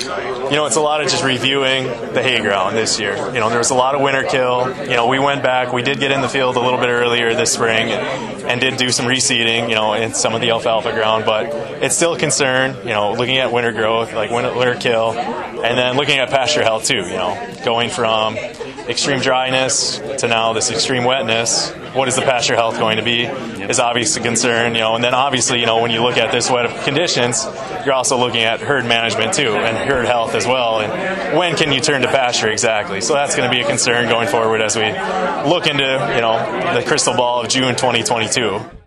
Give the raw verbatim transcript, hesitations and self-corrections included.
You know, it's a lot of just reviewing the hay ground this year. You know, there was a lot of winter kill. You know, we went back. We did get in the field a little bit earlier this spring and, and did do some reseeding, you know, in some of the alfalfa ground. But it's still a concern, you know, looking at winter growth, like winter, winter kill, and then looking at pasture health too, you know, going from extreme dryness to now this extreme wetness. What is the pasture health going to be is obviously a concern, you know, and then obviously, you know, when you look at this wet of conditions, you're also looking at herd management too and herd health as well. And when can you turn to pasture exactly? So that's going to be a concern going forward as we look into, you know, the crystal ball of June twenty twenty-two.